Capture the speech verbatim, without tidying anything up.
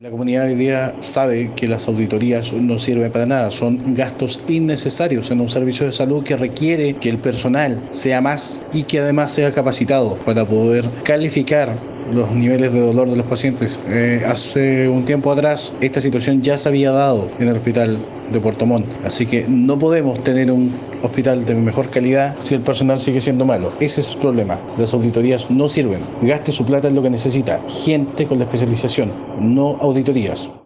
La comunidad hoy día sabe que las auditorías no sirven para nada, son gastos innecesarios en un servicio de salud que requiere que el personal sea más y que además sea capacitado para poder calificar los niveles de dolor de los pacientes. Eh, hace un tiempo atrás esta situación ya se había dado en el hospital de Puerto Montt, así que no podemos tener un hospital de mejor calidad si el personal sigue siendo malo. Ese es el problema. Las auditorías no sirven. Gaste su plata en lo que necesita. Gente con la especialización, no auditorías.